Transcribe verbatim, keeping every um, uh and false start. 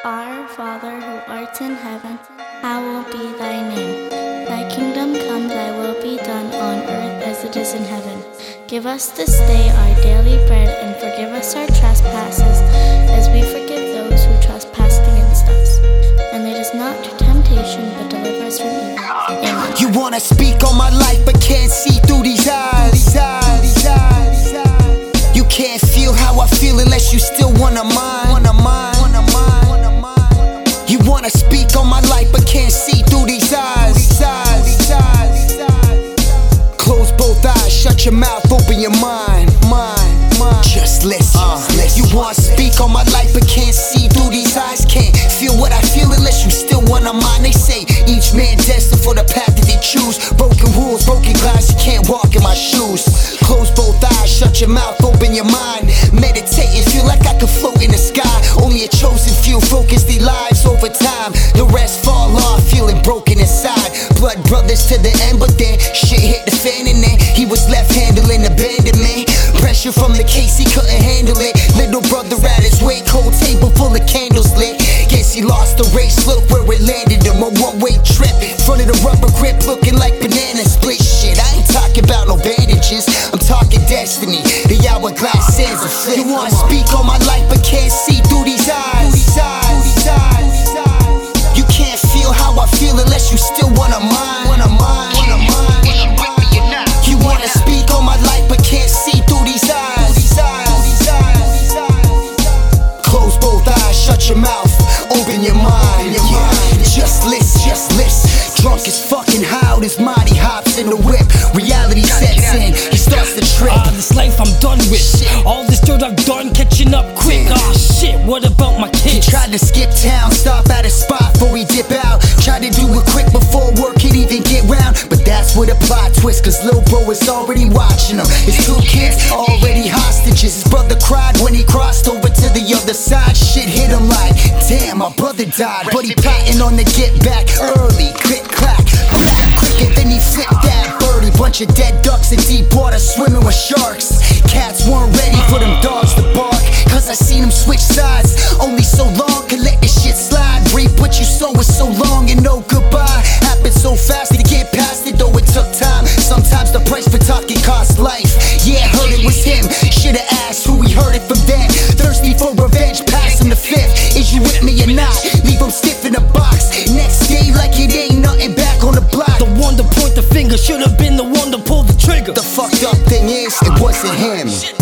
Our Father who art in heaven, hallowed be thy name. Thy kingdom come, thy will be done on earth as it is in heaven. Give us this day our daily bread, and forgive us our trespasses, as we forgive those who trespass against us. And lead us not to temptation, but deliver us from evil. Amen. You wanna speak on my life, but can't see through these eyes. You can't feel how I feel unless you still wanna mind. You wanna speak on my life, but can't see through these eyes. Close both eyes, shut your mouth, open your mind. Just listen. You wanna speak on my life, but can't see through these eyes. Can't feel what I feel unless you still wanna mind. They say each man destined for the path that they choose. Broken rules, broken glass, you can't walk in my shoes. Close both eyes, shut your mouth, open your mind. Meditate and feel like I could float in the sky. Only a chosen few focus their lives over time. The rest fall off, feeling broken inside. Blood brothers to the end, but then shit hit the fan and then he was left handling abandonment. Pressure from the case, he couldn't handle it. Little brother at his way, cold table full of candles lit. Guess he lost the race, look where it landed him. A one-way trip, in front of the rubber grip, looking like banana split. Shit, I ain't talking about no bandages, I'm talking destiny. The hourglass sands are flip. You wanna speak on my life, but can't see through these eyes. You can't feel how I feel unless you still wanna mind. You wanna speak on my life, but can't see through these eyes. Close both eyes, shut your mouth, open your mind. Just listen, just listen. Drunk as fucking how this mighty hops in the whip. Reality sets in, he starts to trip. Ah, this life I'm done with. All this dirt I've done, catching up quick. Ah, shit, what about my kids? He tried to skip town, stop at a spot before he dip out. Tried to do it quick before work could even get round. But that's where the plot twist, cause lil' bro is already watching him. His two kids already hostages. His brother cried when he crossed over to the other side. Shit hit him like, damn, my brother died. But he plotting on the get back early. Click clack, quicker than he flipped that birdie. Bunch of dead ducks in deep water swimming with sharks. Cats weren't ready for them dogs to bark, cause I seen them switch sides. Only so long could let this shit slide. Reap what you sow is so long and no goodbye. Happened so fast to get past it, though it took time. Sometimes the price for talking cost life. Yeah, heard it was him, should've asked who he heard it from then. Thirsty for revenge, pass him the fifth. Is you with me or not? Leave him stiff in a box. Next day like it ain't nothing back on the block. The one to point the finger should've been the one to pull the trigger. The fucked up thing is, it wasn't him.